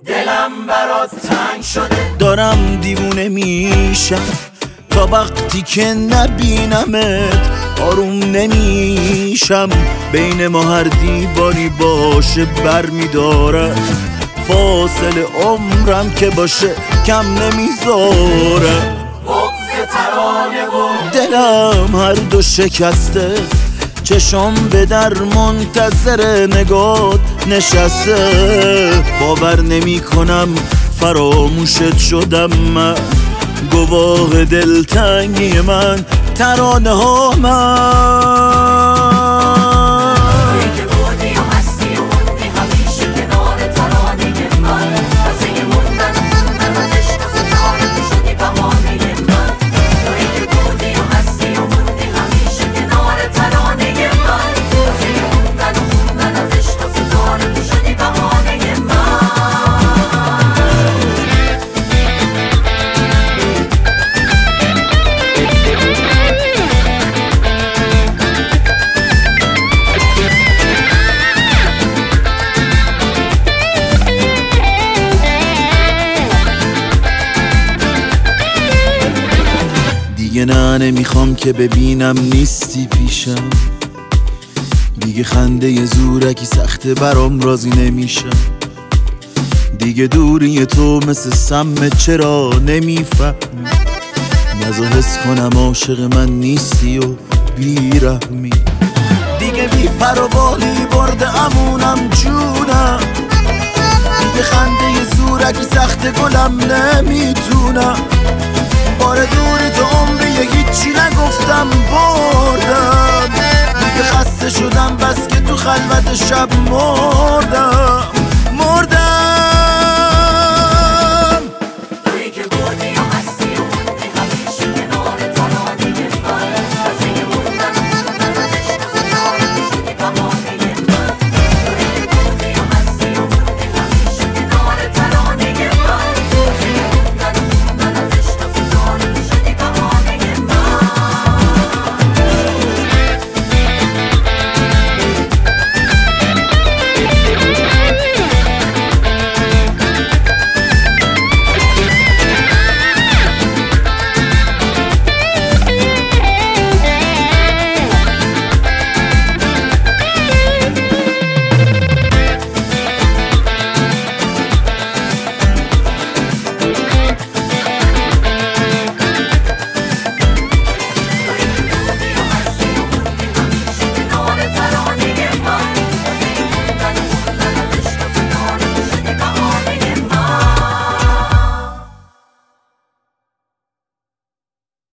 دلم برات تنگ شده. دارم دیوونه میشم تا وقتی که نبینمت آروم نمیشم. بین ما هر دیواری باشه بر میدارم، فاصله عمرم که باشه کم نمیذاره. بغض ترانه و دلم هر دو شکسته، چشم به در منتظر نگات نشسته. باور نمی کنم فراموشت شدم من، گواه دلتنگی من ترانه ها من. که بودی و هستی و موندی همیشه کنار ترانه من. واسه موندن از عشق و ستاره تو شدی بهانه من. تویی که بودی و هستی و موندی همیشه کنار ترانه من. واسه موندن از عشق و ستاره تو شدی بهانه من. دیگه نه نمیخوام که ببینم نیستی پیشم، دیگه خنده زورکی سخته برام راضی نمیشم. دیگه دوری تو مثل سم چرا نمیفهمی، نزا حس کنم عاشق من نیستی و بیرحمی. دیگه بی پر و بالی برده امونم جونم، دیگه خنده زورکی سخته گلم نمیتونم. بار دوری تو عمری هیچی نگفتم بردم، دیگه خسته شدم بس که تو خلوت شب مردم.